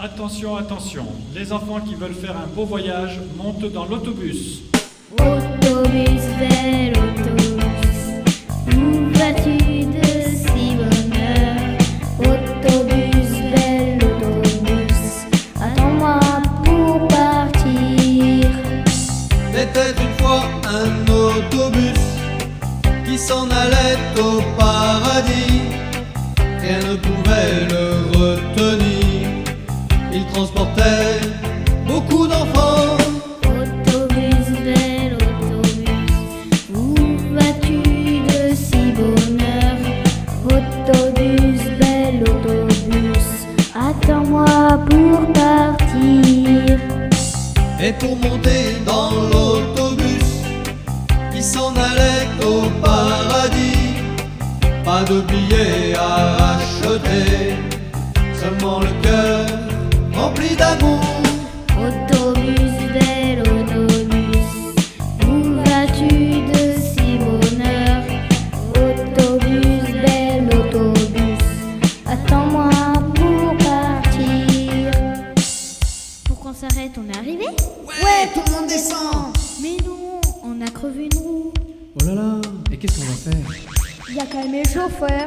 Attention, attention, les enfants qui veulent faire un beau voyage montent dans l'autobus. Autobus, bel autobus, où vas-tu de si bonne heure? Autobus, bel autobus, attends-moi pour partir. C'était une fois un autobus qui s'en allait au paradis. Rien ne pouvait le retenir. Il transportait beaucoup d'enfants. Autobus, bel autobus, où vas-tu de si bonne heure? Autobus, bel autobus, attends-moi pour partir. Et pour monter dans l'autobus qui s'en allait au paradis, pas de billets à acheter, seulement le cœur rempli d'amour. Autobus, bel autobus, où vas-tu de si bonne heure? Autobus, bel autobus, attends-moi pour partir. Pour qu'on s'arrête, on est arrivé? Ouais, tout le monde descend. Mais non, on a crevé une roue. Oh là là, et qu'est-ce qu'on va faire? Il y a quand même le chauffeur.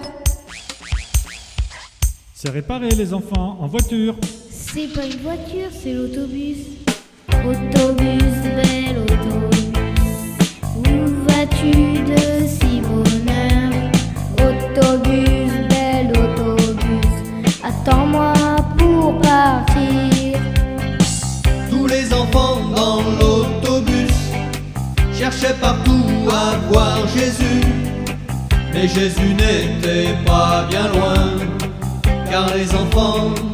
C'est réparé les enfants, en voiture. C'est pas une voiture, c'est l'autobus. Autobus, bel autobus, où vas-tu de si bonne heure? Autobus, bel autobus, attends-moi pour partir. Tous les enfants dans l'autobus cherchaient partout à voir Jésus, mais Jésus n'était pas bien loin, car les enfants